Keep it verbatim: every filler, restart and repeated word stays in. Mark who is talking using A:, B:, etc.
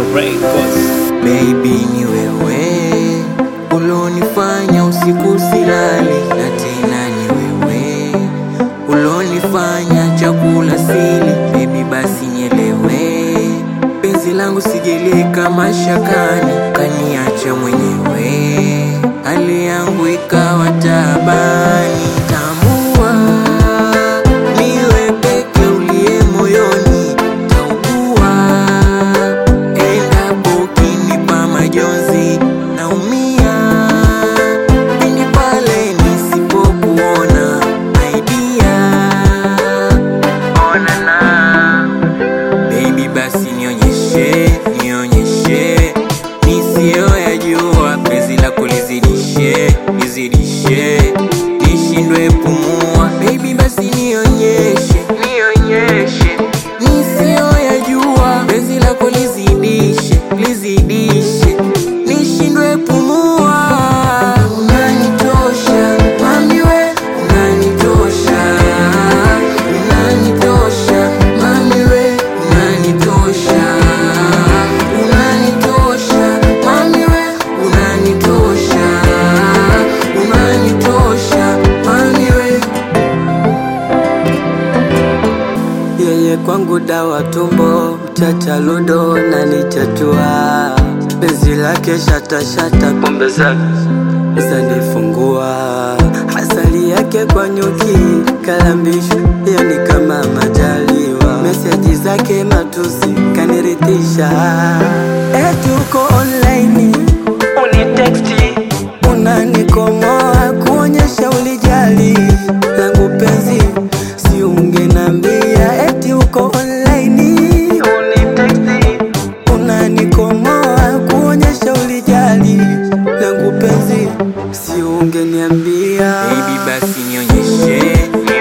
A: Records.
B: Baby ni wewe ulonifanya usiku silali, na tena ni wewe ulonifanya chakula sili. Baby basi nielewe, penzi langu sijeleka mashakani, kaniacha mwenyewe, hali yangu ikawa tabani. Tambua niwe peke uliye moyoni, taugua endapo ukinipa majonzi, naumia pindi pale nisipokuona. Idea onana, baby basi nionyeshe, nionyeshe nisiyoyajua, penzi lako lizidishe, lizidishe nishindwe pumua. Baby basi nionyeshe, nionyeshe nisiyoyajua, penzi lako lizidishe, lizidishe nishindwe pumua. Unanitosha mami we, unanitosha, unanitosha mami we, unanitosha, unanitosha mami we, unanitosha, unanitosha mami we. Yeye kwangu dawa tumbo, mchacha ludo na nichatua, penzi lake shata shata, pombe zake zanifungua, asali yake kwa nyuki kalambisha, yani kama majaliwa, meseji zake matusi kaniridhisha. Eti uko online unitexti, unanikomoa kuonyesha ulijali langu penzi, si ungenambia. Eti uko online unitexti, unanikomoa kuonyesha ulijali langu penzi, si ungeniambia. Baby basi nionyeshe,